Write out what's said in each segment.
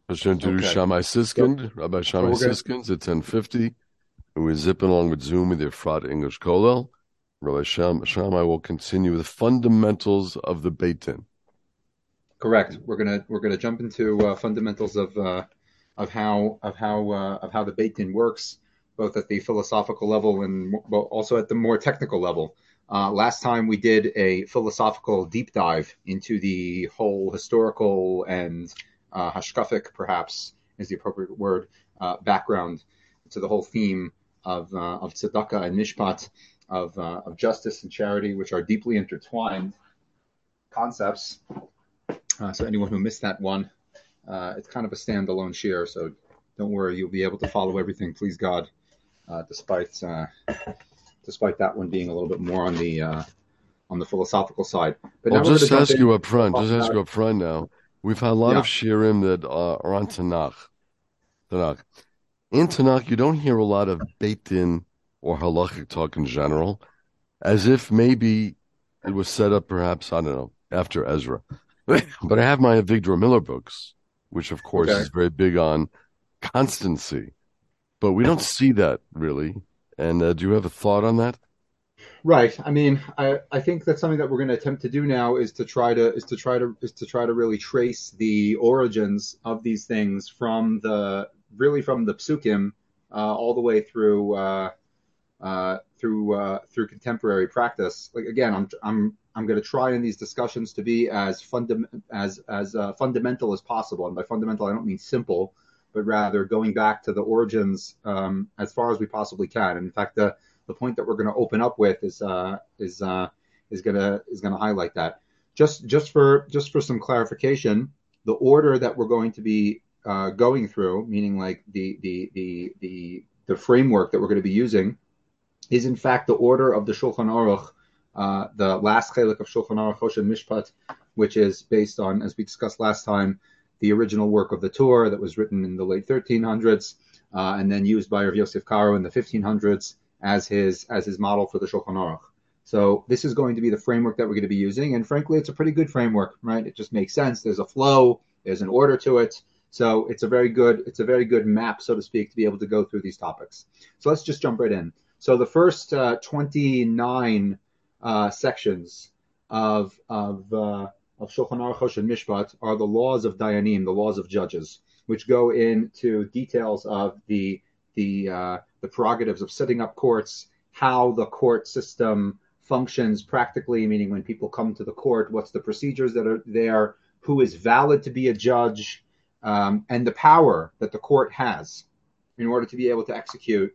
Hashem Tiru Okay. Shammai So, Siskind, Rabbi so Shammai we're gonna. Siskins at 10:50, and we're zipping along with Zoom with the Efrat English Kollel. Rabbi Shammai will continue with the fundamentals of the Beit Din. Correct. We're gonna jump into fundamentals of how the Beit Din works, both at the philosophical level and also at the more technical level. Last time we did a philosophical deep dive into the whole historical and hashkafic, perhaps is the appropriate word, background to the whole theme of tzedakah and mishpat, of justice and charity, which are deeply intertwined concepts. So anyone who missed that one, it's kind of a standalone share. So don't worry, you'll be able to follow everything. Please God, despite that one being a little bit more on the philosophical side. But I'll now we're going to just jump ask in you up and front, talk just ask about you up front now. We've had a lot of yeah. shirim that are on Tanakh. In Tanakh, you don't hear a lot of Beit Din or halachic talk in general, as if maybe it was set up perhaps, I don't know, after Ezra. But I have my Avigdor Miller books, which of course Okay. is very big on constancy, but we don't see that really. And do you have a thought on that? Right. I mean, I think that's something that we're going to attempt to do now is to try to really trace the origins of these things from the psukim all the way through contemporary practice. Like again, I'm going to try in these discussions to be as fundamental as possible, and by fundamental I don't mean simple, but rather going back to the origins as far as we possibly can. And in fact, the point that we're going to open up with is going to highlight that. Just for some clarification, the order that we're going to be going through, meaning like the framework that we're going to be using, is in fact the order of the Shulchan Aruch, the last chelik of Shulchan Aruch Choshen Mishpat, which is based on, as we discussed last time, the original work of the Torah that was written in the late 1300s and then used by Rav Yosef Karo in the 1500s as his model for the Shulchan Aruch. So this is going to be the framework that we're going to be using, and frankly, it's a pretty good framework, right? It just makes sense. There's a flow, there's an order to it, so it's a very good map, so to speak, to be able to go through these topics. So let's just jump right in. So the first 29 sections of Shulchan Aruch and Mishpat are the laws of Dayanim, the laws of judges, which go into details of the prerogatives of setting up courts, how the court system functions practically, meaning when people come to the court, what's the procedures that are there, who is valid to be a judge, and the power that the court has in order to be able to execute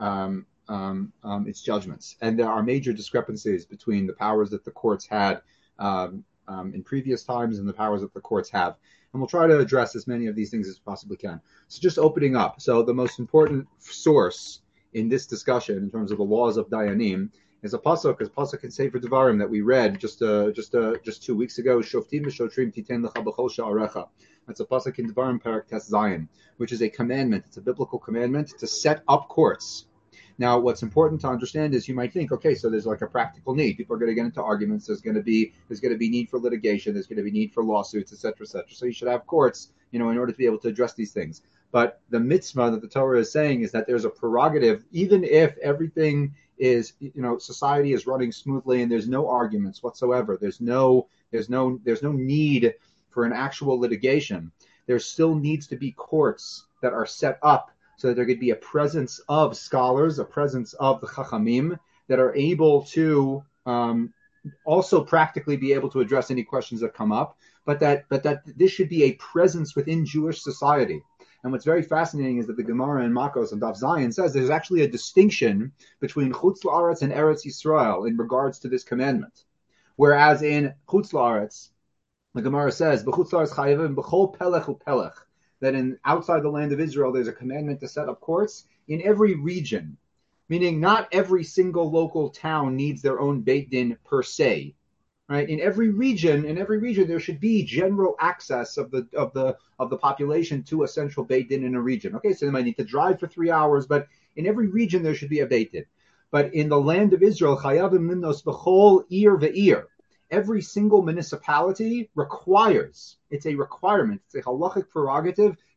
its judgments. And there are major discrepancies between the powers that the courts had in previous times and the powers that the courts have. And we'll try to address as many of these things as we possibly can. So just opening up. So the most important source in this discussion in terms of the laws of Dayanim is a pasuk in Sefer Devarim that we read just 2 weeks ago. Shoftim v'shotrim titen lecha b'chol sha'arecha. That's a pasuk in Devarim Parak Tes Zayin, which is a commandment. It's a biblical commandment to set up courts. Now, what's important to understand is you might think, okay, so there's like a practical need. People are going to get into arguments. There's going to be need for litigation. There's going to be need for lawsuits, et cetera, et cetera. So you should have courts, in order to be able to address these things. But the mitzvah that the Torah is saying is that there's a prerogative, even if everything is, society is running smoothly and there's no arguments whatsoever. There's no need for an actual litigation. There still needs to be courts that are set up so that there could be a presence of scholars, a presence of the chachamim that are able to also practically be able to address any questions that come up, but that this should be a presence within Jewish society. And what's very fascinating is that the Gemara in Makos and Daf Zayin says there's actually a distinction between Chutz La'aretz and Eretz Yisrael in regards to this commandment. Whereas in Chutz La'aretz, the Gemara says, B'chutz La'aretz chayavim b'chol pelech u'pelech, that in outside the land of Israel, there's a commandment to set up courts in every region, meaning not every single local town needs their own Beit Din per se, right? In every region, there should be general access of the population to a central Beit Din in a region. Okay, so they might need to drive for 3 hours, but in every region there should be a Beit Din. But in the land of Israel, chayavim limnos b'chol ir ve'ir. Every single municipality requires, it's a requirement, it's a halachic prerogative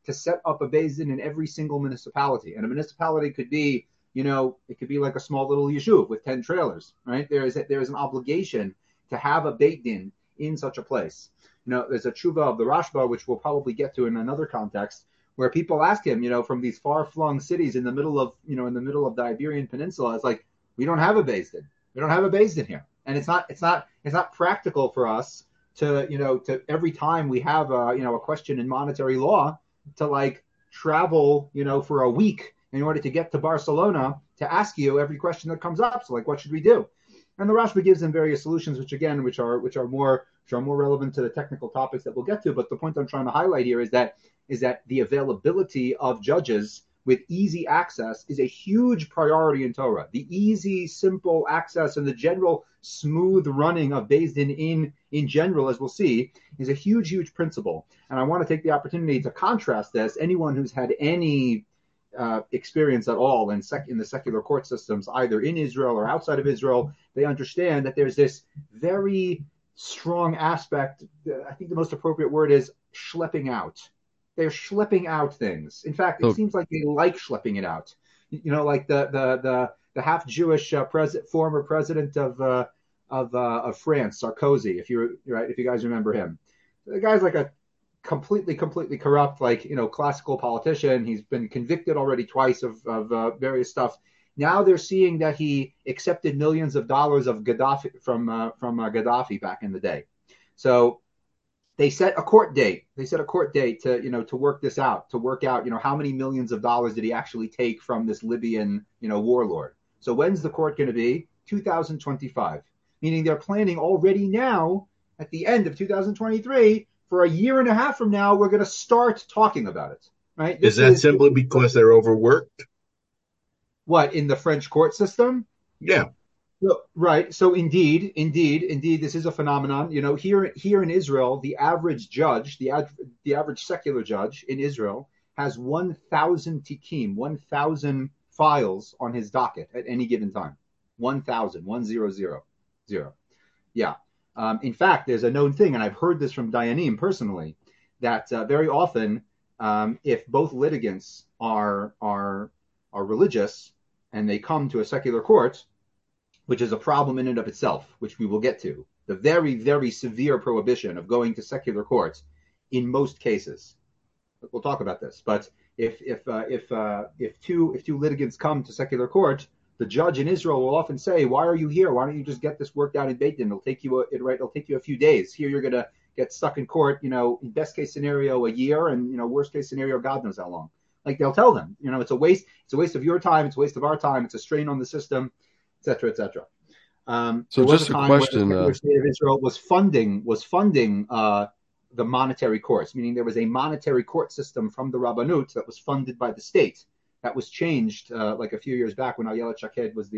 to set up a Beis Din in every single municipality. And a municipality could be, it could be like a small little yeshuv with 10 trailers, right? There is an obligation to have a Beit Din in such a place. There's a tshuva of the Rashba, which we'll probably get to in another context, where people ask him, from these far-flung cities in the middle of the Iberian Peninsula, it's like, we don't have a Beis Din. We don't have a Beis Din here. And it's not practical for us to every time we have a question in monetary law to like travel, for a week in order to get to Barcelona to ask you every question that comes up. So like, what should we do? And the Rashba gives them various solutions, which are more relevant to the technical topics that we'll get to. But the point I'm trying to highlight here is that the availability of judges with easy access is a huge priority in Torah. The easy, simple access and the general smooth running of Beis Din in general, as we'll see, is a huge, huge principle. And I want to take the opportunity to contrast this. Anyone who's had any experience at all in the secular court systems, either in Israel or outside of Israel, they understand that there's this very strong aspect. I think the most appropriate word is schlepping out. They're schlepping out things. In fact, it seems like they like schlepping it out. Like the half Jewish former president of France, Sarkozy. If you guys remember him, the guy's like a completely corrupt, classical politician. He's been convicted already twice of various stuff. Now they're seeing that he accepted millions of dollars of Gaddafi from Gaddafi back in the day. So they set a court date. To work this out, to work out, how many millions of dollars did he actually take from this Libyan, warlord. So when's the court going to be? 2025, meaning they're planning already now at the end of 2023 for a year and a half from now, we're going to start talking about it, right? Is that simply because they're overworked? What, in the French court system? Yeah. Right. So indeed, this is a phenomenon. Here in Israel, the average judge, the average secular judge in Israel has 1,000 tikim, 1,000 files on his docket at any given time. 1,000. Yeah. In fact, there's a known thing, and I've heard this from Dayanim personally, that very often, if both litigants are religious and they come to a secular court, which is a problem in and of itself, which we will get to, the very, very severe prohibition of going to secular courts in most cases. We'll talk about this, but if two litigants come to secular court, the judge in Israel will often say, "Why are you here? Why don't you just get this worked out in Beit Din? It'll take you a few days. Here you're gonna get stuck in court. In best case scenario, a year, and worst case scenario, God knows how long." Like they'll tell them, it's a waste. It's a waste of your time. It's a waste of our time. It's a strain on the system, etc., etc. So just a question: the state of Israel was funding the monetary courts, meaning there was a monetary court system from the Rabbanut that was funded by the state. That was changed like a few years back when Ayelet Shaked was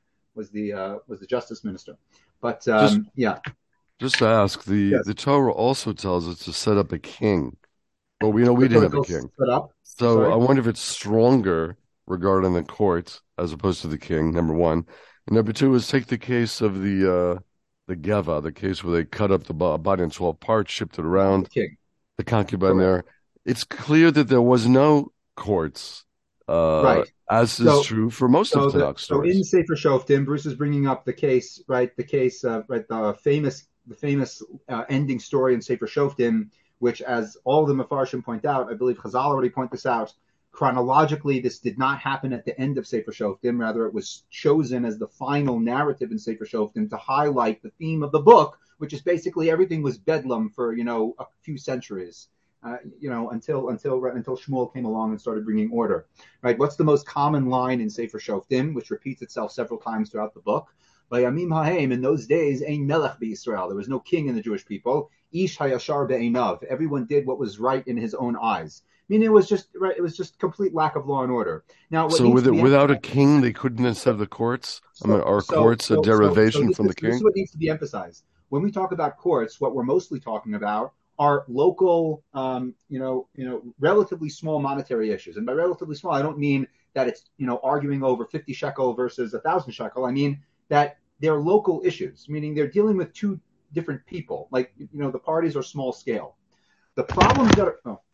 the justice minister. But just to ask, the Torah also tells us to set up a king. Well, we didn't have a king. So I wonder if it's stronger regarding the court as opposed to the king, number one. And number two is take the case of the Geva, the case where they cut up the body in 12 parts, shipped it around, the concubine there. It's clear that there was no courts, right? As is true for most of Tanakh stories. So in Sefer Shoftim, Bruce is bringing up the case, right? The case, the famous ending story in Sefer Shoftim, which, as all the Mefarshim point out, I believe Chazal already point this out, chronologically, this did not happen at the end of Sefer Shoftim. Rather, it was chosen as the final narrative in Sefer Shoftim to highlight the theme of the book, which is basically everything was bedlam for, a few centuries, until Shmuel came along and started bringing order, right? What's the most common line in Sefer Shoftim, which repeats itself several times throughout the book? Vayamim hahem, in those days, ein melech b'Yisrael. There was no king in the Jewish people. Ish hayashar be'einav. Everyone did what was right in his own eyes. Meaning it was just complete lack of law and order. Now, without a king, they couldn't instead of the courts. Courts a derivation from the king? This is what needs to be emphasized. When we talk about courts, what we're mostly talking about are local, relatively small monetary issues. And by relatively small, I don't mean that it's, arguing over 50 shekel versus 1,000 shekel. I mean that they're local issues, meaning they're dealing with two different people. Like, the parties are small scale. The problems that are...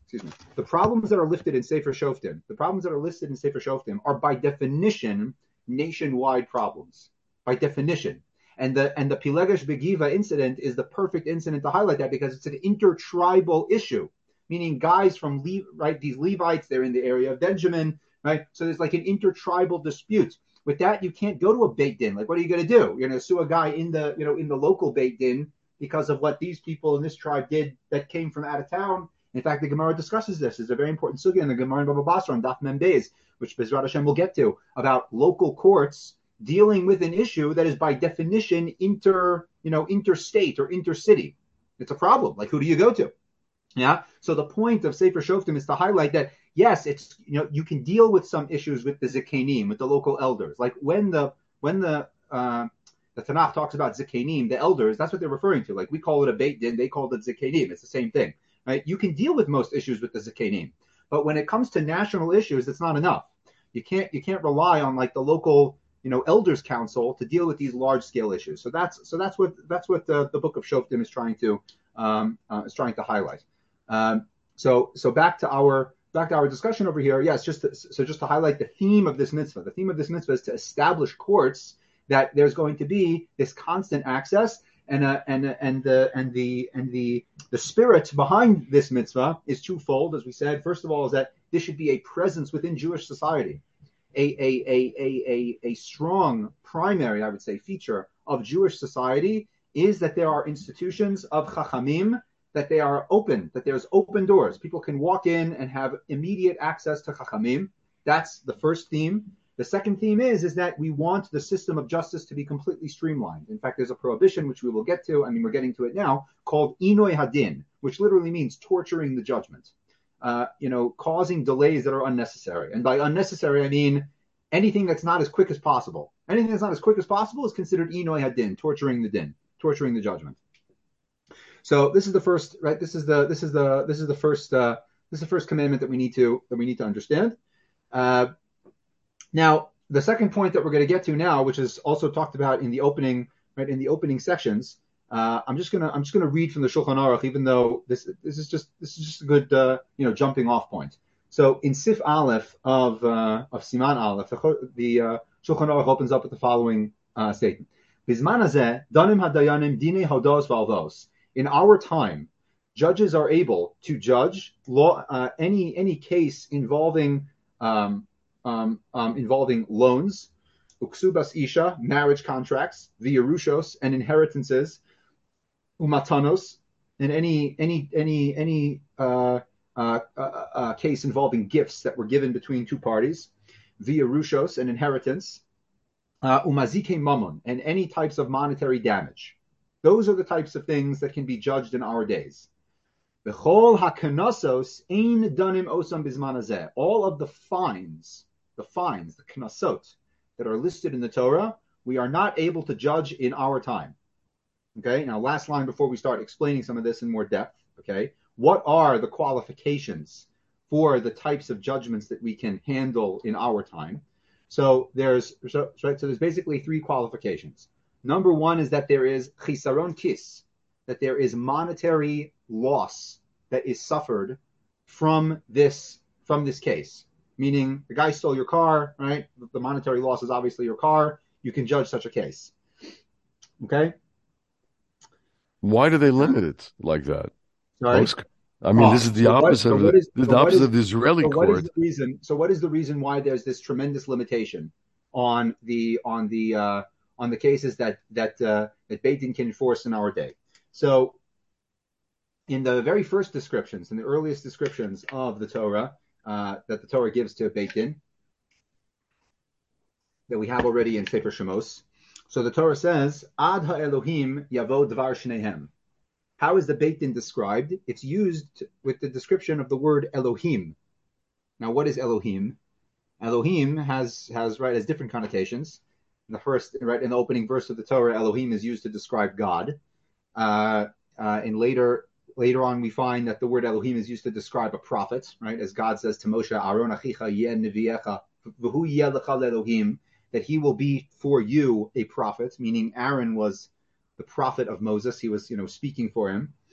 The problems that are listed in Sefer Shoftim are by definition nationwide problems, by definition. And the Pilegesh Begiva incident is the perfect incident to highlight that, because it's an intertribal issue, meaning guys from these Levites, they're in the area of Benjamin, right? So there's like an intertribal dispute. With that, you can't go to a Beit Din. Like, what are you going to do? You're going to sue a guy in the local Beit Din because of what these people in this tribe did that came from out of town. In fact, the Gemara discusses this. It's a very important sugya in the Gemara in Baba Basra on Daf Mem Beis, which Bezrat Hashem will get to, about local courts dealing with an issue that is by definition interstate or intercity. It's a problem. Like, who do you go to? Yeah. So the point of Sefer Shoftim is to highlight that, yes, it's, you can deal with some issues with the Zikanim, with the local elders. Like when the Tanakh talks about Zikanim, the elders, that's what they're referring to. Like, we call it a Beit Din, they call it Zikanim. It's the same thing, right? You can deal with most issues with the Zikanim, but when it comes to national issues, it's not enough. You can't rely on like the local elders council to deal with these large scale issues. So that's what the book of Shoftim is trying to highlight. So back to our discussion over here. Yes, just to highlight the theme of this mitzvah. The theme of this mitzvah is to establish courts that there's going to be this constant access, and the spirit behind this mitzvah is twofold. As we said, first of all, is that this should be a presence within Jewish society. A strong primary, I would say, feature of Jewish society is that there are institutions of chachamim, that they are open, that there's open doors. People can walk in and have immediate access to chachamim. That's the first theme. The second theme is that we want the system of justice to be completely streamlined. In fact, there's a prohibition, which we will get to, we're getting to it now, called Inoi Hadin, which literally means torturing the judgment. Causing delays that are unnecessary. And by unnecessary, I mean anything that's not as quick as possible. Anything that's not as quick as possible is considered Inoi Hadin, torturing the judgment. So this is the first, right? This is the first commandment that we need to understand. Now, the second point that we're going to get to now, which is also talked about in the opening, right, in the opening sections. I'm just gonna read from the Shulchan Aruch, even though this is just a good jumping off point. So in Sif Aleph of Siman Aleph, the Shulchan Aruch opens up with the following statement: Bizman hazeh danim hadayanim dinei hodos v'alvos. In our time, judges are able to judge any case involving loans, uksubas isha, marriage contracts, v'yerushos, and inheritances, umatanos, and any case involving gifts that were given between two parties, v'yerushos, and inheritance, umazike mamon, and any types of monetary damage. Those are the types of things that can be judged in our days. B'chol hakanasos ein danim osam bizman hazeh. All of the fines, the knasot that are listed in the Torah, we are not able to judge in our time. Okay, now last line before we start explaining some of this in more depth. Okay, what are the qualifications for the types of judgments that we can handle in our time? So there's basically three qualifications. Number one is that there is chisaron kis, that there is monetary loss that is suffered from this case. Meaning the guy stole your car, right? The monetary loss is obviously your car. You can judge such a case. Okay? Why do they limit it like that? Sorry? This is the opposite of the Israeli court. What is the reason why there's this tremendous limitation on the cases that Beit Din can enforce in our day? So in the very first descriptions, in the earliest descriptions of the Torah, that the Torah gives to Beit Din, that we have already in Sefer Shemos. So the Torah says, Ad ha-Elohim yavo dvar shnehem. How is the Beit Din described? It's used with the description of the word Elohim. Now, what is Elohim? Elohim has different connotations. In the opening verse of the Torah, Elohim is used to describe God. And later on, we find that the word Elohim is used to describe a prophet, right? As God says to Moshe, Aaron achicha yeh neviecha, v'hu yeh lecha Elohim, that he will be for you a prophet, meaning Aaron was the prophet of Moses. He was, speaking for him.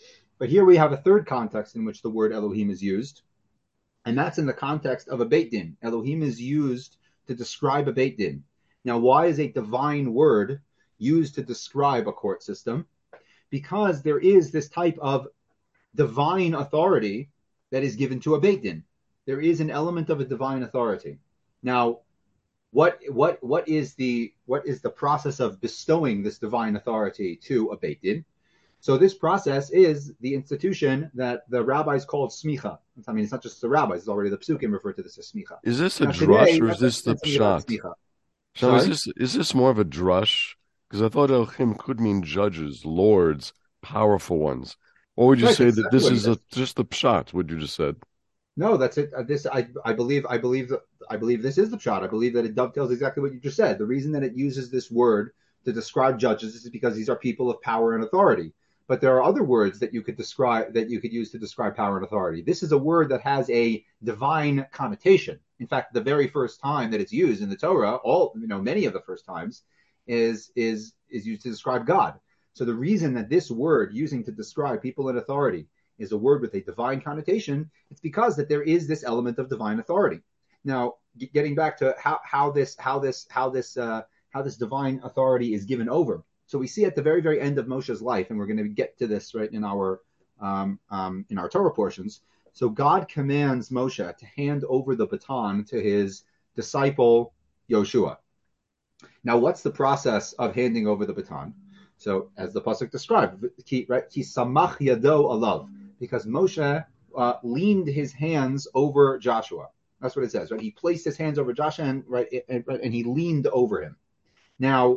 But here we have a third context in which the word Elohim is used, and that's in the context of a Beit Din. Elohim is used to describe a Beit Din. Now, why is a divine word used to describe a court system? Because there is this type of divine authority that is given to a Beit Din. There is an element of a divine authority. Now, what is the process of bestowing this divine authority to a Beit Din? So this process is the institution that the rabbis called smicha. I mean, it's not just the rabbis; it's already the psukim refer to this as smicha. Is this a drush or is this the pshat? So is this more of a drush? Because I thought Elohim could mean judges, lords, powerful ones. Or would you say that this is just the pshat? What you just said? No, that's it. I believe this is the pshat. I believe that it dovetails exactly what you just said. The reason that it uses this word to describe judges is because these are people of power and authority. But there are other words that you could use to describe power and authority. This is a word that has a divine connotation. In fact, the very first time that it's used in the Torah, many of the first times, is used to describe God. So the reason that this word using to describe people in authority is a word with a divine connotation, it's because that there is this element of divine authority. Now, getting back to how this divine authority is given over. So we see at the very, very end of Moshe's life, and we're going to get to this right in our Torah portions. So God commands Moshe to hand over the baton to his disciple Yoshua. Now, what's the process of handing over the baton? So, as the pasuk described, ki samach yado alav, because Moshe leaned his hands over Joshua. That's what it says, right? He placed his hands over Joshua, and he leaned over him. Now,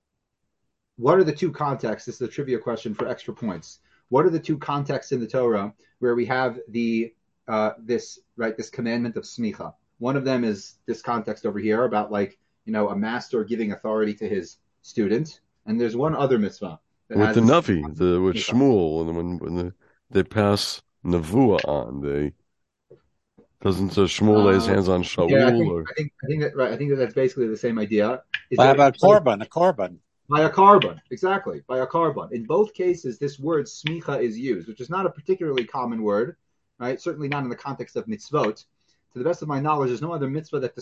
what are the two contexts? This is a trivia question for extra points. What are the two contexts in the Torah where we have this commandment of smicha? One of them is this context over here about a master giving authority to his student, and there's one other mitzvah with the Navi, with Shmuel, and when they pass Nevuah on, doesn't Shmuel lay his hands on Shaul? Yeah, I think that right. I think that's basically the same idea. By a korban. By a korban, exactly. By a korban. In both cases, this word smicha is used, which is not a particularly common word, right? Certainly not in the context of mitzvot. To the best of my knowledge, there's no other mitzvah that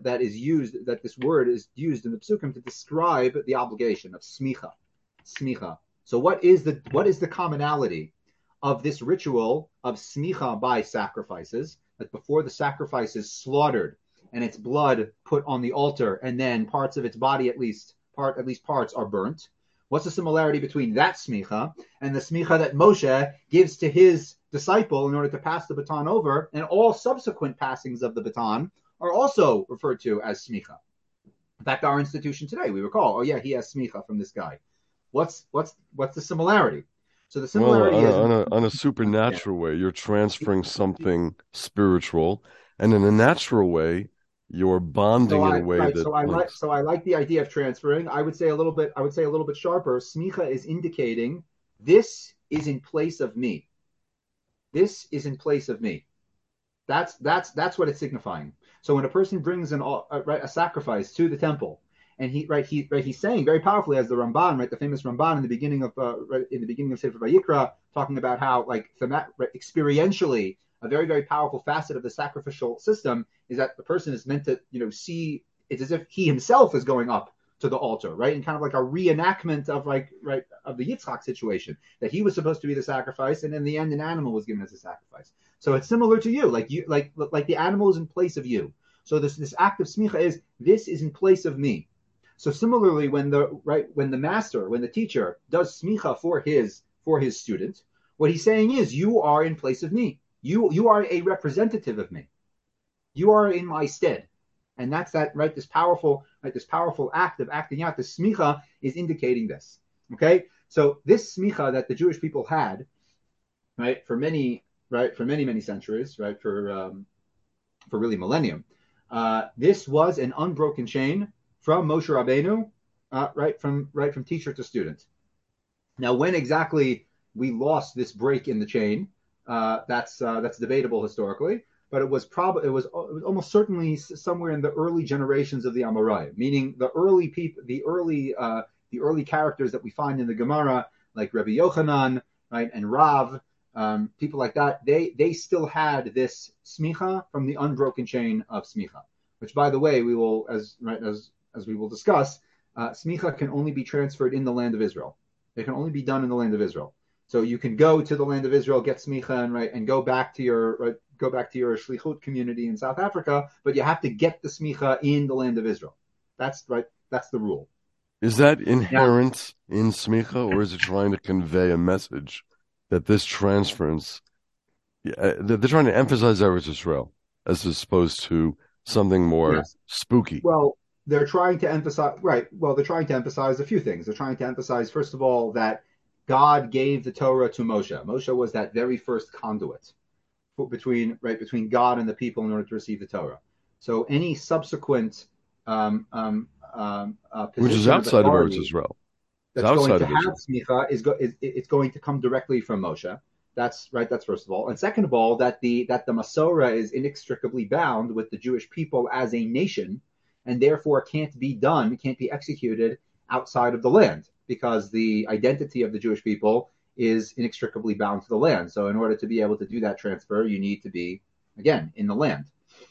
this word is used in the psukim to describe the obligation of smicha. Smicha. So what is the commonality of this ritual of smicha by sacrifices? That before the sacrifice is slaughtered and its blood put on the altar, and then parts of its body, at least parts, are burnt. What's the similarity between that smicha and the smicha that Moshe gives to his disciple in order to pass the baton over? And all subsequent passings of the baton are also referred to as smicha. In fact, our institution today, we recall, he has smicha from this guy. What's the similarity? So the similarity is on a supernatural way, you're transferring something spiritual, and in a natural way, you're bonding in a way that. So I like the idea of transferring. I would say a little bit sharper. Smicha is indicating this is in place of me. This is in place of me. That's what it's signifying. So when a person brings a sacrifice to the temple, and he's saying very powerfully, as the Ramban, the famous Ramban in the beginning of Sefer Vayikra, talking about how experientially a very, very powerful facet of the sacrificial system is that the person is meant to see it's as if he himself is going up to the altar, right? And kind of like a reenactment of of the Yitzchak situation, that he was supposed to be the sacrifice, and in the end an animal was given as a sacrifice. So it's similar to you, like the animal is in place of you. So this act of smicha this is in place of me. So similarly, when the teacher does smicha for his student, what he's saying is, you are in place of me. You are a representative of me. You are in my stead. And that's this powerful act of acting out. The smicha is indicating this. Okay? So this smicha that the Jewish people had, for many centuries, for really millennium, this was an unbroken chain from Moshe Rabbeinu, from teacher to student. Now, when exactly we lost this break in the chain, that's debatable historically, but it was almost certainly somewhere in the early generations of the Amorai, meaning the early characters that we find in the Gemara, like Rabbi Yochanan, and Rav, people like that, they still had this smicha from the unbroken chain of smicha, which, by the way, we will as we will discuss, smicha can only be transferred in the land of Israel. It can only be done in the land of Israel. So you can go to the land of Israel, get smicha, and go back to your shlichut community in South Africa, but you have to get the smicha in the land of Israel. That's right. That's the rule. Is that inherent in smicha, or is it trying to convey a message that this transference, they're trying to emphasize Eretz Israel as opposed to something more spooky? Well, they're trying to emphasize, right. Well, they're trying to emphasize a few things. They're trying to emphasize, first of all, that God gave the Torah to Moshe. Moshe was that very first conduit between God and the people in order to receive the Torah. So any subsequent which is outside of Eretz Israel, that's going to have smicha it's going to come directly from Moshe. That's right. That's first of all, and second of all, that the Masorah is inextricably bound with the Jewish people as a nation, and therefore can't be executed outside of the land, because the identity of the Jewish people is inextricably bound to the land. So in order to be able to do that transfer, you need to be, again, in the land.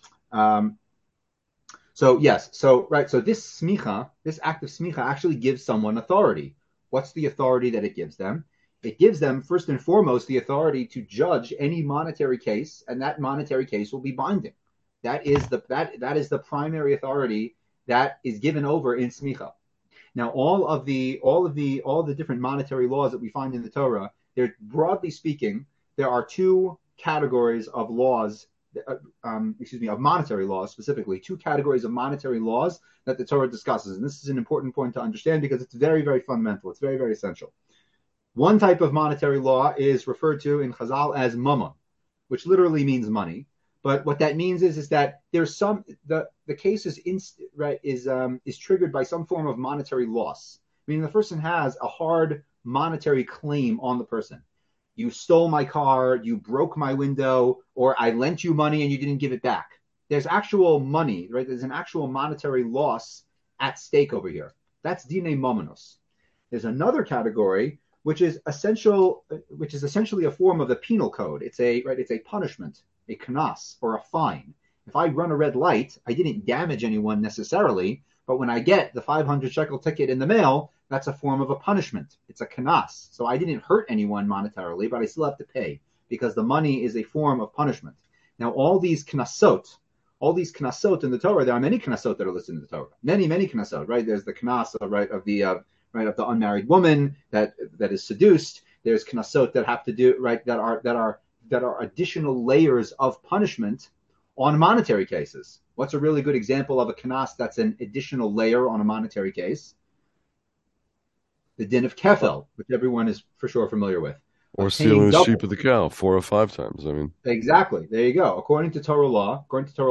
So this smicha, this act of smicha, actually gives someone authority. What's the authority that it gives them? It gives them, first and foremost, the authority to judge any monetary case, and that monetary case will be binding. That is the primary authority that is given over in smicha. Now, all of the different monetary laws that we find in the Torah, they're, broadly speaking, there are two categories of laws, of monetary laws specifically, two categories of monetary laws that the Torah discusses. And this is an important point to understand because it's very, very fundamental. It's very, very essential. One type of monetary law is referred to in Chazal as mammon, which literally means money. But what that means is that there's the case is triggered by some form of monetary loss, meaning the person has a hard monetary claim on the person. You stole my car, you broke my window, or I lent you money and you didn't give it back. There's actual money, right? There's an actual monetary loss at stake over here. That's dinei mammonos. There's another category which is essentially a form of the penal code. It's a punishment, a knas, or a fine. If I run a red light, I didn't damage anyone necessarily, but when I get the 500 shekel ticket in the mail, that's a form of a punishment. It's a knas. So I didn't hurt anyone monetarily, but I still have to pay because the money is a form of punishment. Now, all these knasot in the Torah, there are many knasot that are listed in the Torah. Many, many knasot, right? There's the knas, of the unmarried woman that is seduced. There's knasot that have to do, right, that are additional layers of punishment on monetary cases. What's a really good example of a knas that's an additional layer on a monetary case? The din of kefel, which everyone is for sure familiar with. Or stealing the sheep of the cow 4 or 5 times. I mean, exactly. There you go. According to Torah law,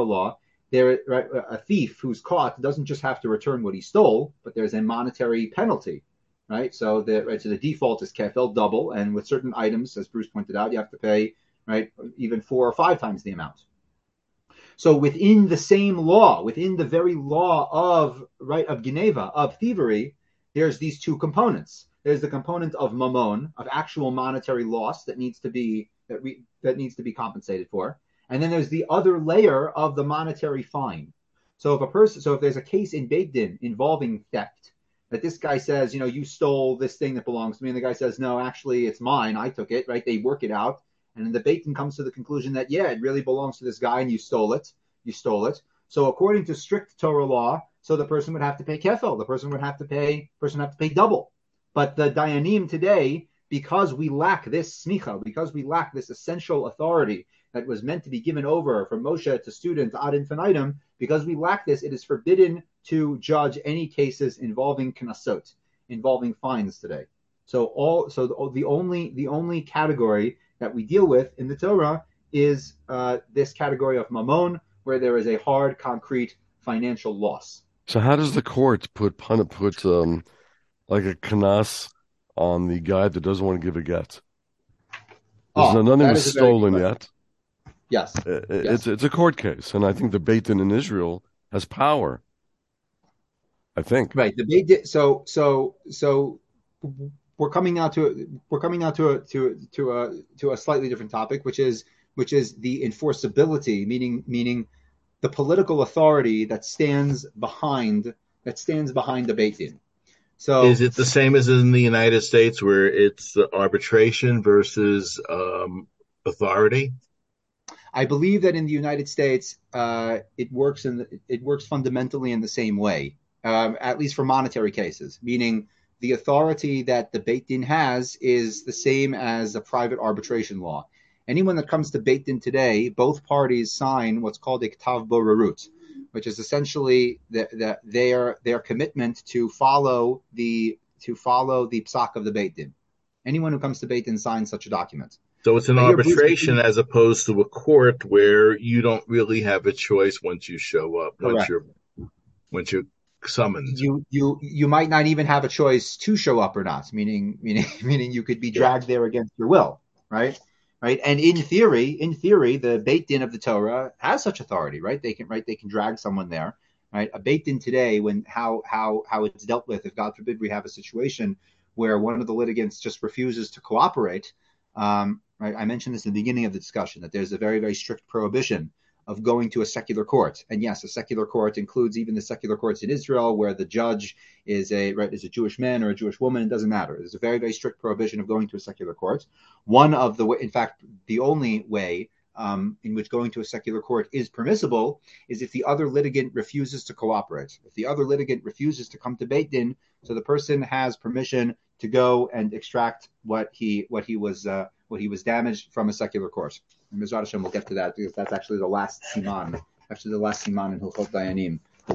a thief who's caught doesn't just have to return what he stole, but there's a monetary penalty, right? So the default is kefel, double, and with certain items, as Bruce pointed out, you have to pay, right, even 4 or 5 times the amount. So within the same law, within the very law of Geneva, of thievery, there's these two components. There's the component of mammon, of actual monetary loss that needs to be compensated for, and then there's the other layer of the monetary fine. So if there's a case in Beit Din involving theft, that this guy says, you stole this thing that belongs to me, and the guy says, no, actually it's mine, I took it, right? They work it out, and then the Beit Din comes to the conclusion that, yeah, it really belongs to this guy, and you stole it. So according to strict Torah law, so the person would have to pay kefel. The person would have to pay double. But the dayanim today, because we lack this smicha, because we lack this essential authority that was meant to be given over from Moshe to student ad infinitum, because we lack this, it is forbidden to judge any cases involving knasot, involving fines today. So the only category that we deal with in the Torah is this category of mammon, where there is a hard, concrete financial loss. So how does the court put like a knas on the guy that doesn't want to give a get? Nothing was stolen yet. Yes. It's a court case, and I think the Beit Din in Israel has power. I think. Right. The Beit Din. So we're coming now to a slightly different topic, which is the enforceability, meaning the political authority that stands behind the Beit Din. So Is it the same as in the United States where it's arbitration versus authority? I believe that in the United States, it works fundamentally in the same way, at least for monetary cases, meaning the authority that the Beit Din has is the same as a private arbitration law. Anyone that comes to Beit Din today, both parties sign what's called a Ktav Borarut, which is essentially their commitment to follow the psak of the Beit Din. Anyone who comes to Beit Din signs such a document. So it's an arbitration as opposed to a court where you don't really have a choice once you show up, once you're summoned. You might not even have a choice to show up or not, meaning you could be dragged there against your will, right? Right. And in theory, the Beit Din of the Torah has such authority, right? They can drag someone there, right? A Beit Din today, when how it's dealt with, if God forbid we have a situation where one of the litigants just refuses to cooperate, right? I mentioned this in the beginning of the discussion, that there's a very, very strict prohibition of going to a secular court. And yes, a secular court includes even the secular courts in Israel, where the judge is a Jewish man or a Jewish woman. It doesn't matter. There's a very, very strict prohibition of going to a secular court. In fact, the only way in which going to a secular court is permissible is if the other litigant refuses to cooperate. If the other litigant refuses to come to Beit Din, so the person has permission to go and extract what he was damaged from a secular court. And Mizrat Hashem, we'll get to that because that's actually the last siman. Actually, the last siman in Hilchot Dayanim, the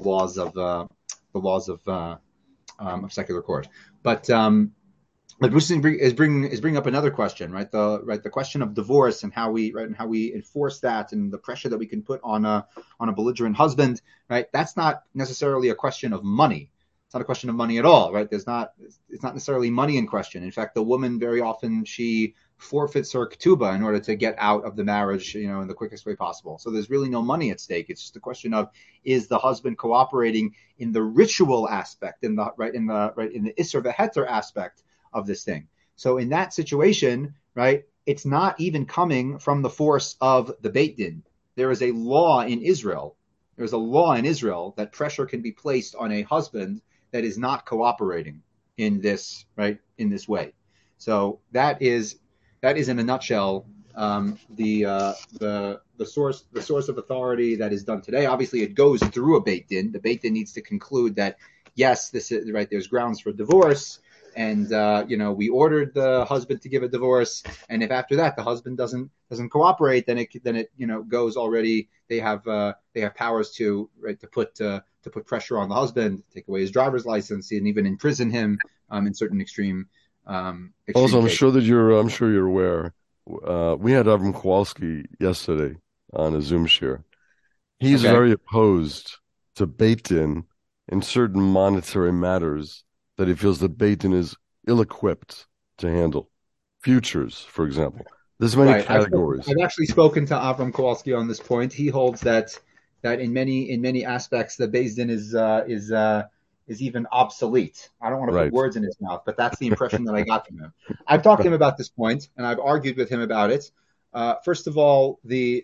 laws of secular court. But Bruce is bringing up another question, right? The question of divorce and how we enforce that, and the pressure that we can put on a belligerent husband, right? That's not necessarily a question of money. It's not a question of money at all, right? It's not necessarily money in question. In fact, the woman very often, she forfeits her ketubah in order to get out of the marriage, in the quickest way possible. So there's really no money at stake. It's just a question of, is the husband cooperating in the ritual aspect, in the Isser v'Heter aspect of this thing. So in that situation, right, it's not even coming from the force of the Beit Din. There is a law in Israel. There's a law in Israel that pressure can be placed on a husband that is not cooperating in this way. So that is in a nutshell the source of authority that is done today. Obviously, it goes through a Beit Din. The Beit Din needs to conclude that yes, this is right. There's grounds for divorce, and we ordered the husband to give a divorce. And if after that the husband doesn't cooperate, then it goes already. They have powers to put pressure on the husband, take away his driver's license, and even imprison him in certain extreme also, I'm cases. sure you're aware. We had Avram Kowalski yesterday on a Zoom share. He's very opposed to Beit Din in certain monetary matters that he feels that Beit Din is ill-equipped to handle. Futures, for example. There's many categories. I've actually spoken to Avram Kowalski on this point. He holds that in many aspects the Beit Din is even obsolete. I don't want to put words in his mouth, but that's the impression that I got from him. I've talked to him about this point, and I've argued with him about it. First of all, the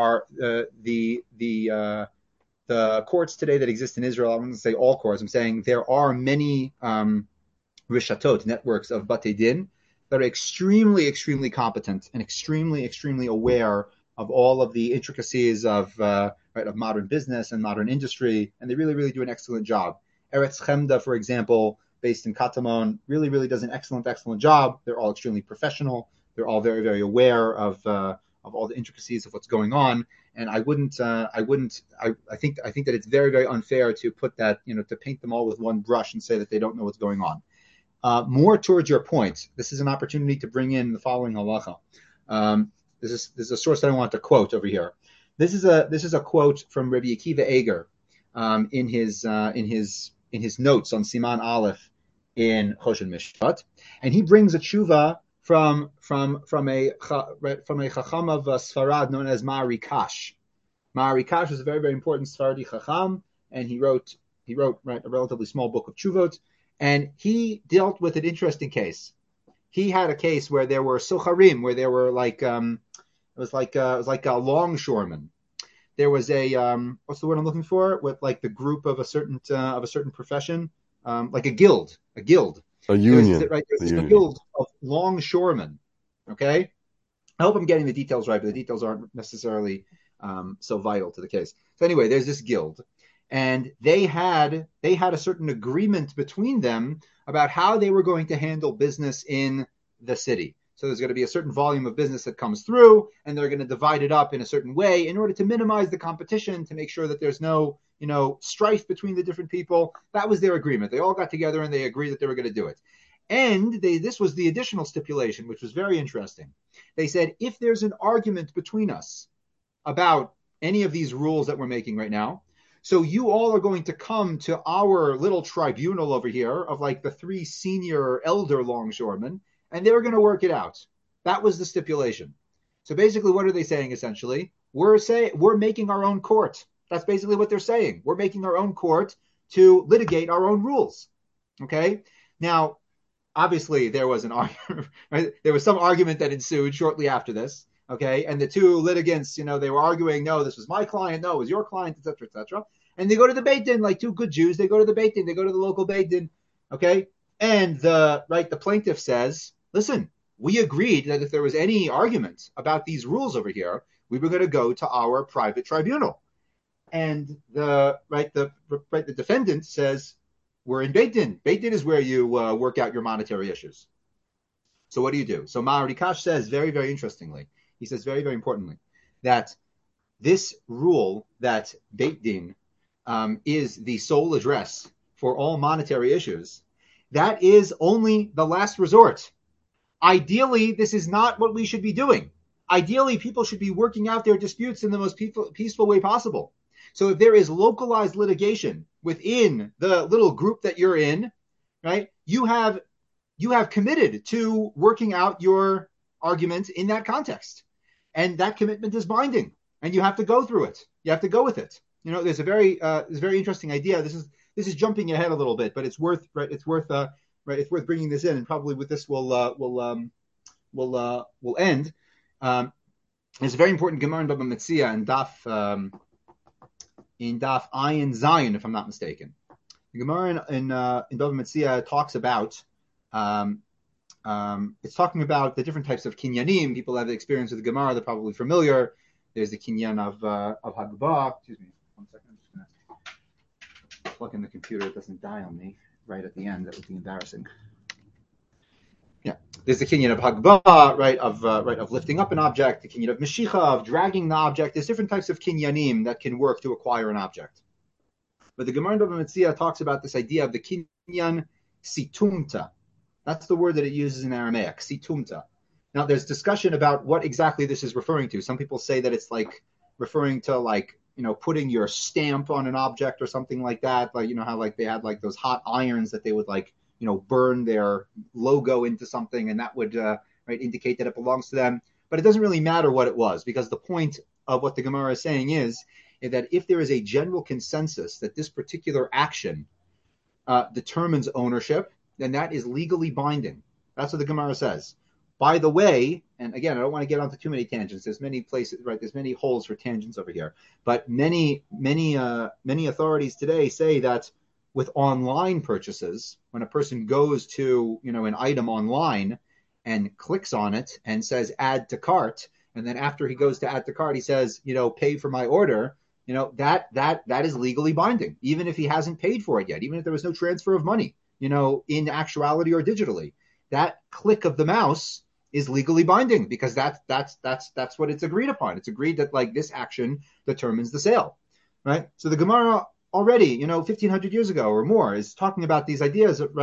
courts today that exist in Israel, I'm going to say all courts, I'm saying there are many rishatot, networks of Batei Din, that are extremely, extremely competent and extremely, extremely aware of all of the intricacies of modern business and modern industry, and they really, really do an excellent job. Eretz Chemda, for example, based in Katamon, really, really does an excellent, excellent job. They're all extremely professional. They're all very, very aware of all the intricacies of what's going on. And I think that it's very, very unfair to put that, to paint them all with one brush and say that they don't know what's going on. More towards your point, this is an opportunity to bring in the following halacha. This is a source that I want to quote over here. This is a quote from Rabbi Akiva Eger in his notes on Siman Aleph in Choshen Mishpat, and he brings a tshuva from a chacham of Sfarad known as Ma'ari Kash. Ma'ari Kash is a very, very important Sfaradi chacham, and he wrote a relatively small book of tshuvot, and he dealt with an interesting case. he had a case where there were socharim, where there were like it was like a longshoreman. There was a what's the word I'm looking for? With like the group of a certain profession, like a guild, A union. There's a guild of longshoremen. Okay, I hope I'm getting the details right, but the details aren't necessarily so vital to the case. So anyway, there's this guild, and they had a certain agreement between them about how they were going to handle business in the city. So there's going to be a certain volume of business that comes through, and they're going to divide it up in a certain way in order to minimize the competition, to make sure that there's no, strife between the different people. That was their agreement. They all got together and they agreed that they were going to do it. And this was the additional stipulation, which was very interesting. They said, if there's an argument between us about any of these rules that we're making right now, so you all are going to come to our little tribunal over here of like the 3 senior elder longshoremen, and they were going to work it out. That was the stipulation. So basically, what are they saying essentially? We're making our own court. That's basically what they're saying. We're making our own court to litigate our own rules. Okay? Now, obviously, there was an argument, right? There was some argument that ensued shortly after this. Okay? And the 2 litigants, they were arguing, no, this was my client, no, it was your client, etc., etc. And they go to the Beit Din, like 2 good Jews, they go to the Beit Din, they go to the local Beit Din. Okay? And the plaintiff says, listen, we agreed that if there was any argument about these rules over here, we were going to go to our private tribunal. And the defendant says, we're in Beit Din. Beit Din is where you work out your monetary issues. So what do you do? So Ma'ar Rikash says very, very interestingly, he says very, very importantly, that this rule that Beit Din is the sole address for all monetary issues, that is only the last resort. Ideally, this is not what we should be doing. Ideally, people should be working out their disputes in the most peaceful way possible. So if there is localized litigation within the little group that you're in, right, you have committed to working out your argument in that context. And that commitment is binding. And you have to go through it. You have to go with it. There's a very interesting idea. This is jumping ahead a little bit, but it's worth bringing this in, and probably with this we'll end. There's a very important Gemara in Baba Metzia in Daf Ayin Zion, if I'm not mistaken. The Gemara in Baba Metzia talks about it's talking about the different types of kinyanim. People have experience with the Gemara; they're probably familiar. There's the kinyan of Hagbah. Excuse me, 1 second. I'm just gonna plug in the computer. It doesn't die on me right at the end. That would be embarrassing. Yeah, there's the kinyan of Hagbah, right, of lifting up an object, the kinyan of Meshicha, of dragging the object. There's different types of kinyanim that can work to acquire an object. But the Gemara in Bava Metzia talks about this idea of the kinyan situmta. That's the word that it uses in Aramaic, situmta. Now, there's discussion about what exactly this is referring to. Some people say that it's like referring to putting your stamp on an object or something like that. Like, how like they had like those hot irons that they would burn their logo into something, and that would indicate that it belongs to them. But it doesn't really matter what it was, because the point of what the Gemara is saying is that if there is a general consensus that this particular action determines ownership, then that is legally binding. That's what the Gemara says. By the way, and again, I don't want to get onto too many tangents. There's many places, right? There's many holes for tangents over here. But many authorities today say that with online purchases, when a person goes to an item online and clicks on it and says add to cart, and then after he goes to add to cart, he says pay for my order. That is legally binding, even if he hasn't paid for it yet, even if there was no transfer of money, in actuality or digitally. That click of the mouse is legally binding, because that's what it's agreed upon. It's agreed that this action determines the sale, right? So the Gemara already, 1,500 years ago or more, is talking about these ideas, of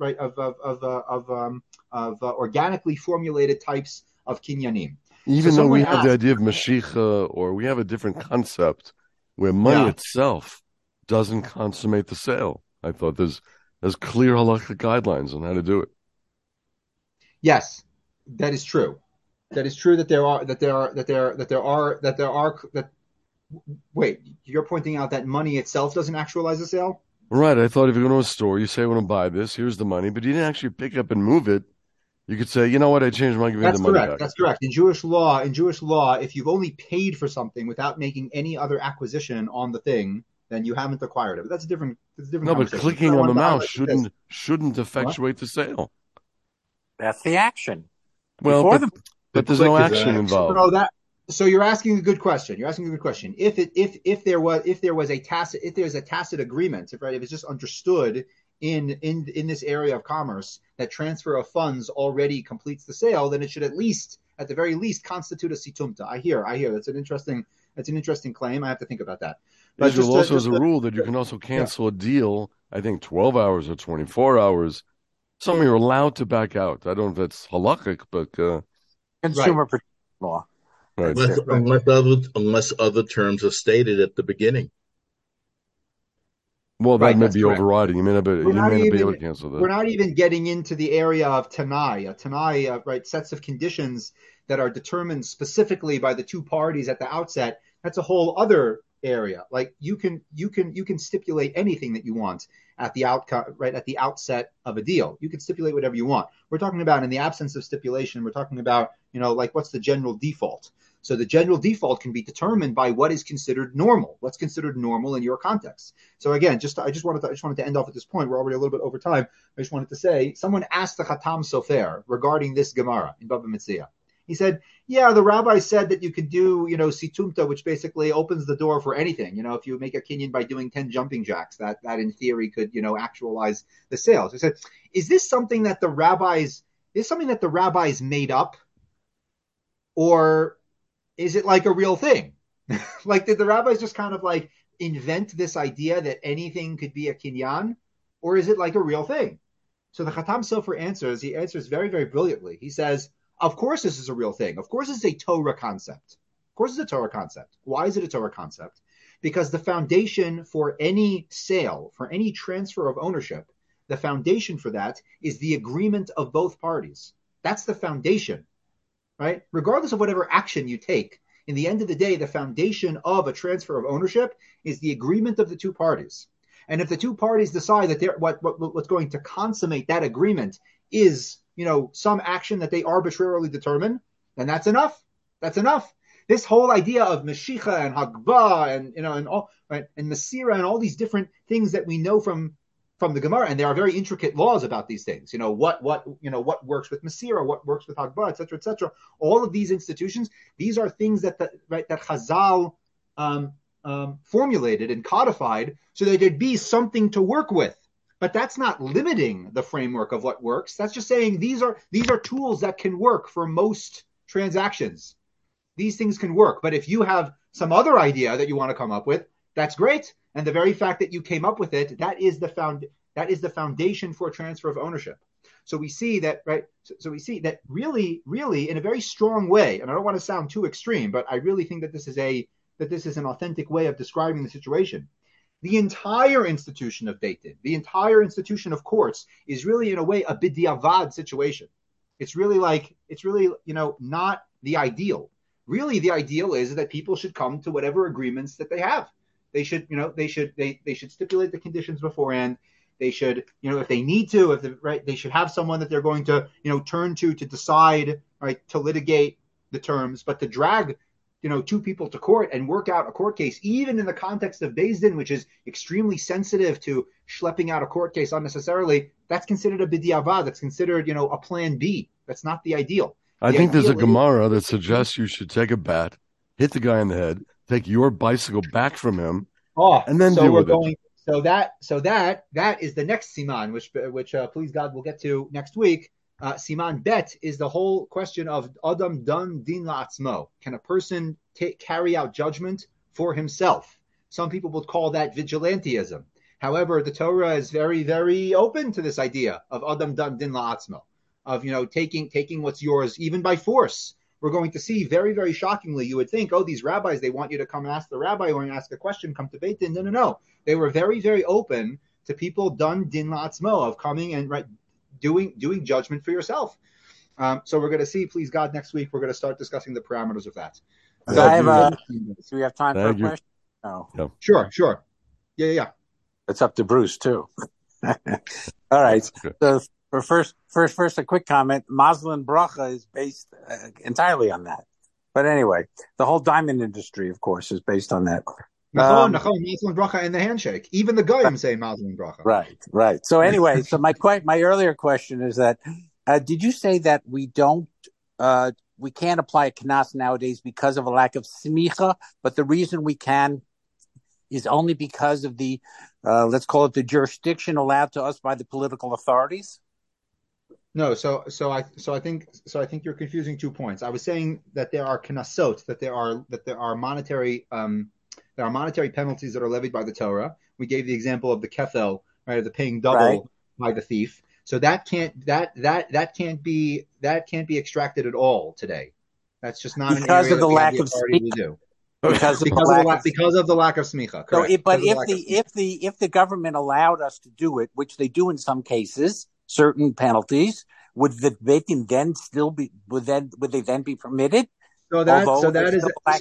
organically formulated types of kinyanim. Even though we have the idea of Mashiach, or we have a different concept where money itself doesn't consummate the sale. I thought there's clear halakhic guidelines on how to do it. Yes, that is true. That is true wait, you're pointing out that money itself doesn't actualize a sale? Right. I thought if you go to a store, you say, I want to buy this, here's the money, but you didn't actually pick up and move it. You could say, you know what, I changed my, give me That's the money correct. back. That's correct. In Jewish law, if you've only paid for something without making any other acquisition on the thing, then you haven't acquired it. But that's a different No, but conversation. clicking on the mouse shouldn't effectuate the sale. That's the action. Well, but there's no action involved. So you're asking a good question. If there's a tacit agreement, if it's just understood in this area of commerce that transfer of funds already completes the sale, then it should at the very least constitute a situmta. I hear. That's an interesting claim. I have to think about that. But Israel also has a rule that you can also cancel a deal, I think 12 hours or 24 hours. Some you're allowed to back out. I don't know if that's halakhic, but consumer protection law. Right. Unless other terms are stated at the beginning. Well, that may be overriding. You may not be able to cancel that. We're not even getting into the area of Tanai. Tanai, right? Sets of conditions that are determined specifically by the two parties at the outset. That's a whole other area. Like you can stipulate anything that you want at the outset of a deal. You can stipulate whatever you want. We're talking about in the absence of stipulation. We're talking about what's the general default. So the general default can be determined by what is considered normal. What's considered normal in your context. So again, I just wanted to end off at this point. We're already a little bit over time. I just wanted to say someone asked the Khatam Sofer regarding this Gemara in Baba Metzia. He said, yeah, the rabbi said that you could do, situmta, which basically opens the door for anything. If you make a kinyan by doing 10 jumping jacks, that in theory could, actualize the sales. He said, is this something that the rabbis made up? Or is it like a real thing? Like, did the rabbis just kind of like invent this idea that anything could be a kinyan? Or is it like a real thing? So the Khatam Sofer answers very, very brilliantly. He says, of course this is a real thing. Of course it's a Torah concept. Of course it's a Torah concept. Why is it a Torah concept? Because the foundation for any sale, for any transfer of ownership, the foundation for that is the agreement of both parties. That's the foundation, right? Regardless of whatever action you take, in the end of the day, the foundation of a transfer of ownership is the agreement of the two parties. And if the two parties decide that what's going to consummate that agreement is some action that they arbitrarily determine, then that's enough. That's enough. This whole idea of Meshicha and Hagba and all right, and Masira and all these different things that we know from the Gemara, and there are very intricate laws about these things. What works with Masira, what works with Hagba, etc., etc. All of these institutions, these are things that Chazal formulated and codified so that there'd be something to work with. But that's not limiting the framework of what works. That's just saying these are tools that can work for most transactions. These things can work. But if you have some other idea that you want to come up with, that's great. And the very fact that you came up with it, that is the foundation for transfer of ownership. So we see that, right? So we see that really, really in a very strong way. And I don't want to sound too extreme, but I really think that this is an authentic way of describing the situation. The entire institution of Beit Din, the entire institution of courts is really in a way a bidiavad situation. It's really not the ideal. Really, the ideal is that people should come to whatever agreements that they have. They should stipulate the conditions beforehand. They should, if they need to, they should have someone that they're going to, turn to decide, right, to litigate the terms, but to drag two people to court and work out a court case, even in the context of Beis Din, which is extremely sensitive to schlepping out a court case unnecessarily, that's considered a bidiavad. That's considered, a plan B. That's not the ideal. I think there's a Gemara that suggests you should take a bat, hit the guy in the head, take your bicycle back from him, and then deal with it. So that is the next siman, which please God we'll get to next week. Siman Bet is the whole question of Adam Dan Din La'atzmo. Can a person carry out judgment for himself? Some people would call that vigilantism. However, the Torah is very, very open to this idea of Adam Dan Din La'atzmo, of taking what's yours even by force. We're going to see very, very shockingly, you would think, these rabbis, they want you to come and ask the rabbi or ask a question, come to Beit Din. No. They were very, very open to people done din la'atzmo, of coming and doing judgment for yourself. So we're going to see, please God, next week, we're going to start discussing the parameters of that. Do we have time for a question? No. Sure. Yeah. It's up to Bruce, too. All right. So First, a quick comment. Maslin Bracha is based entirely on that. But anyway, the whole diamond industry, of course, is based on that. Maslin Bracha in the handshake. Even the goyim say Maslin Bracha. Right. So anyway, so my earlier question is that did you say that we can't apply a knas nowadays because of a lack of smicha, but the reason we can is only because of the let's call it the jurisdiction allowed to us by the political authorities? No, so I think you're confusing 2 points. I was saying that there are knasot, that there are monetary penalties that are levied by the Torah. We gave the example of the kefel, right, of the paying double by the thief. So that can't be extracted at all today. That's just not because of the lack of smicha. Because of the lack of smicha. So if the government allowed us to do it, which they do in some cases, certain penalties, would the Beit then still be would they then be permitted? This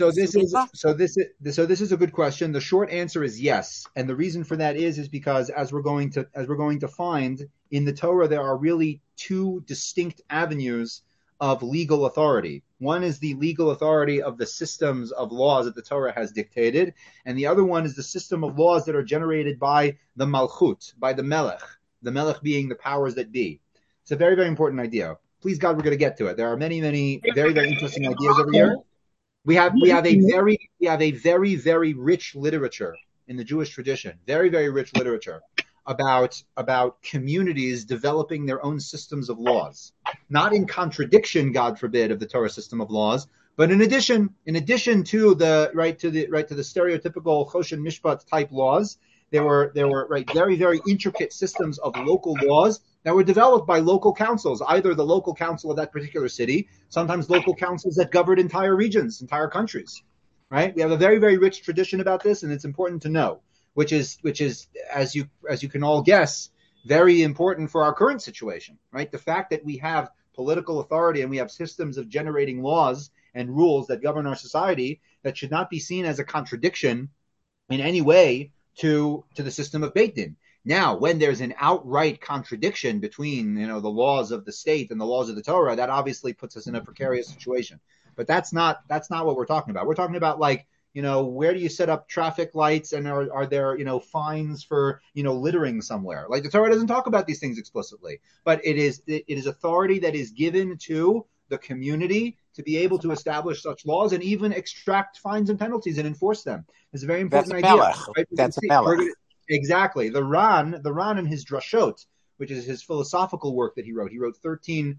is a good question. The short answer is yes, and the reason for that is because as we're going to find in the Torah, there are really 2 distinct avenues of legal authority. One is the legal authority of the systems of laws that the Torah has dictated, and the other one is the system of laws that are generated by the Malchut, by the Melech being the powers that be. It's a very, very important idea. Please God, we're going to get to it. There are many, many very, very interesting ideas over here. We have a very, very rich literature in the Jewish tradition, very, very rich literature about communities developing their own systems of laws, not in contradiction, God forbid, of the Torah system of laws, but in addition to the stereotypical Choshen Mishpat type laws. There were very, very intricate systems of local laws that were developed by local councils, either the local council of that particular city, sometimes local councils that governed entire regions, entire countries. Right? We have a very, very rich tradition about this, and it's important to know, which is as you can all guess, very important for our current situation. Right? The fact that we have political authority and we have systems of generating laws and rules that govern our society that should not be seen as a contradiction in any way to the system of Beit Din. Now, when there's an outright contradiction between the laws of the state and the laws of the Torah, that obviously puts us in a precarious situation. But that's not what we're talking about. We're talking about where do you set up traffic lights, and are there fines for littering somewhere? Like the Torah doesn't talk about these things explicitly, but it is authority that is given to the community to be able to establish such laws and even extract fines and penalties and enforce them. It's a very important idea. Right? That's a melech. Exactly. The Ran in his Drashot, which is his philosophical work that he wrote. He wrote 13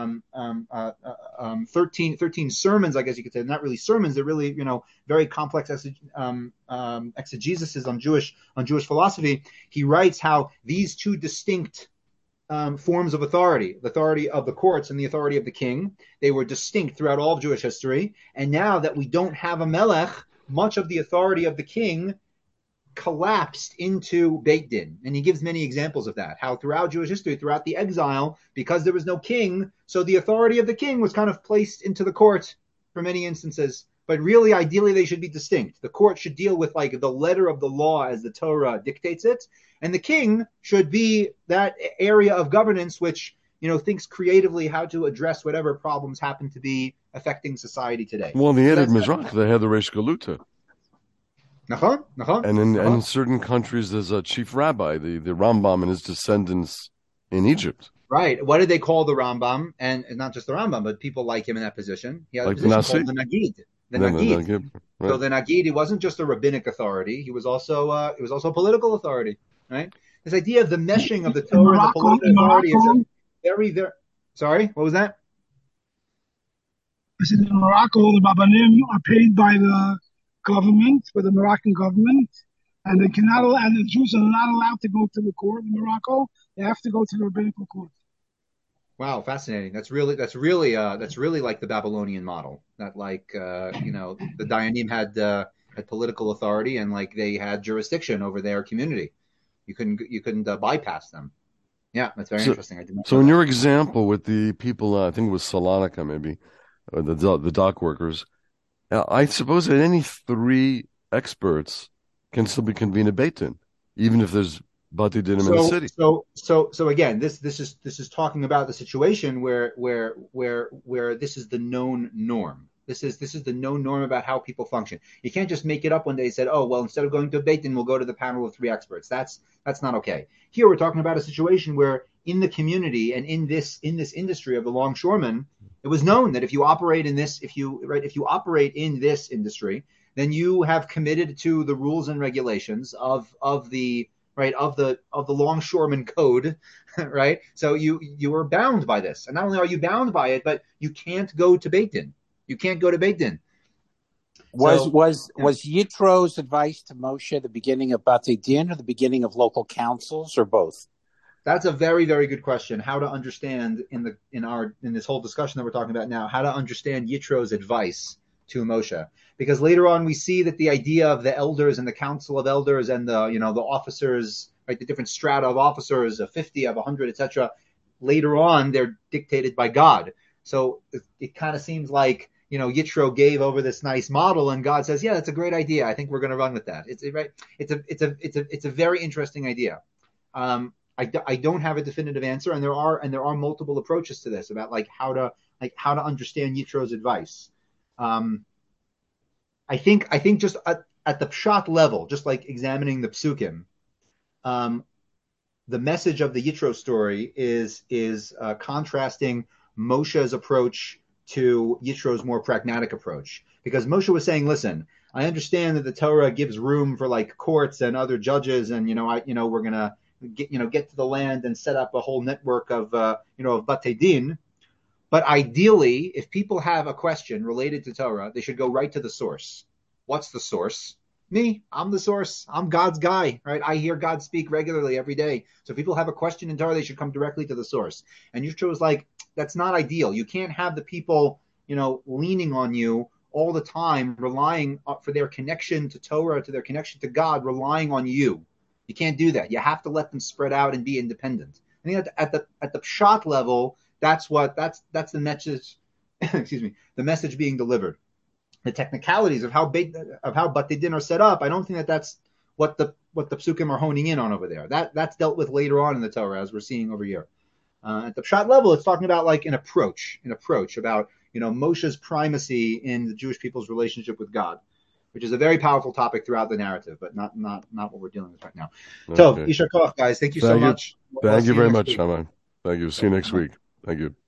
sermons, I guess you could say. Not really sermons. They're really, very complex exegesis on Jewish philosophy. He writes how these 2 distinct forms of authority, the authority of the courts and the authority of the king, they were distinct throughout all of Jewish history. And now that we don't have a melech, much of the authority of the king collapsed into Beit Din. And he gives many examples of that, how throughout Jewish history, throughout the exile, because there was no king, so the authority of the king was kind of placed into the court for many instances. But really, ideally, they should be distinct. The court should deal with the letter of the law as the Torah dictates it, and the king should be that area of governance which thinks creatively how to address whatever problems happen to be affecting society today. Well, in the Ered Mizrach, they had the Reish Galuta. And in certain countries, there's a chief rabbi, the Rambam and his descendants in Egypt. Right. What did they call the Rambam? And not just the Rambam, but people like him in that position. He had a position called the Nagid. The Nagid. Right. So the Nagid, he wasn't just a rabbinic authority. He was also a political authority. Right. This idea of the meshing of the Torah and the political authority is a very, very. Sorry, what was that? I said in Morocco, the Rabbanim are paid by the government, by the Moroccan government, and the Jews are not allowed to go to the court in Morocco. They have to go to the rabbinical court. Wow, fascinating. That's really like the Babylonian model. That the Dayanim had political authority and they had jurisdiction over their community. You couldn't bypass them. Yeah, that's very interesting. So in your example with the people, I think it was Salonika maybe, or the dock workers, I suppose that any 3 experts can still be convened a Beit Din, even if there's Bati Dinim in the city. So again, this is talking about the situation where this is the known norm. This is the known norm about how people function. You can't just make it up one day and say, oh, well, instead of going to a Beit Din, we'll go to the panel of 3 experts. That's not okay. Here we're talking about a situation where in the community and in this industry of the longshoremen, it was known that if you operate in this, if you operate in this industry, then you have committed to the rules and regulations of the longshoreman code, right? So you are bound by this, and not only are you bound by it, but you can't go to Beit Din. You can't go to Beit Din. Was Yitro's advice to Moshe the beginning of Batei Din or the beginning of local councils or both? That's a very, very good question. How to understand in this whole discussion that we're talking about now, how to understand Yitro's advice to Moshe, because later on we see that the idea of the elders and the council of elders and the officers, right, the different strata of officers, of 50, of 100, etc. Later on, they're dictated by God. So it kind of seems like Yitro gave over this nice model, and God says, "Yeah, that's a great idea. I think we're going to run with that." It's a very interesting idea. I don't have a definitive answer, and there are multiple approaches to this about how to understand Yitro's advice. I think just at the pshat level, just like examining the psukim, the message of the Yitro story is contrasting Moshe's approach to Yitro's more pragmatic approach, because Moshe was saying, "Listen, I understand that the Torah gives room for courts and other judges, and we're gonna get to the land and set up a whole network of Batei Din." But ideally, if people have a question related to Torah, they should go right to the source. What's the source? Me. I'm the source. I'm God's guy, right? I hear God speak regularly every day. So if people have a question in Torah, they should come directly to the source. And Yitro was like, that's not ideal. You can't have the people, leaning on you all the time, relying for their connection to Torah, to their connection to God, relying on you. You can't do that. You have to let them spread out and be independent. I think at the pshat level, that's the message. Excuse me, the message being delivered. The technicalities of how Batei Din are set up, I don't think that's what the psukim are honing in on over there. That's dealt with later on in the Torah, as we're seeing over here. At the pshat level, it's talking about an approach about Moshe's primacy in the Jewish people's relationship with God, which is a very powerful topic throughout the narrative, but not what we're dealing with right now. Okay. So, Yishar Koach, guys, thank you so much. Thank you very much, Shaman. Thank you. See you next week. Thank you.